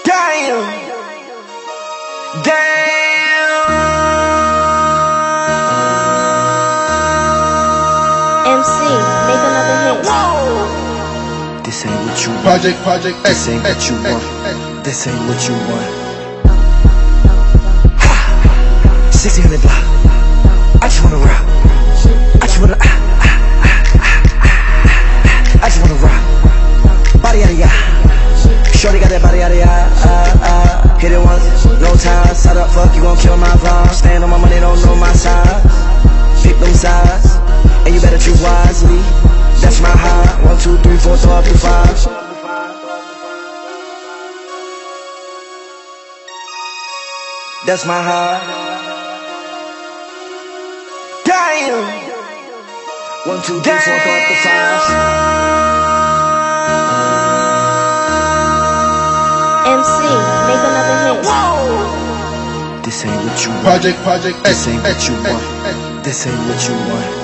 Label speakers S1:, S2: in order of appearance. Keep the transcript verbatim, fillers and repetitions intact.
S1: Damn. Damn.
S2: M C, make another hit.
S1: Whoa. This ain't what you want.
S3: Project, project,
S1: This ain't what you want.
S3: X.
S1: This ain't what you want. sixteen hundred block. I just wanna rock. I just wanna. Ah, ah, ah, ah, ah, ah. I just wanna rock. Body yada yada. Shorty got that body yada yada. Uh, uh. Hit it once, no time. Side up, fuck, you gon' kill my vibe. Stand on my money, don't know my size. Pick them sides, and you better choose wisely. That's my high. One, two, three, four, throw up to five. That's my high. Damn. One, two, three, four, throw up to five.
S2: M C, make another hit.
S1: Whoa. This ain't what you want.
S3: Project, project,
S1: This ain't what
S3: X,
S1: you
S3: X,
S1: want.
S3: X.
S1: This ain't what you want.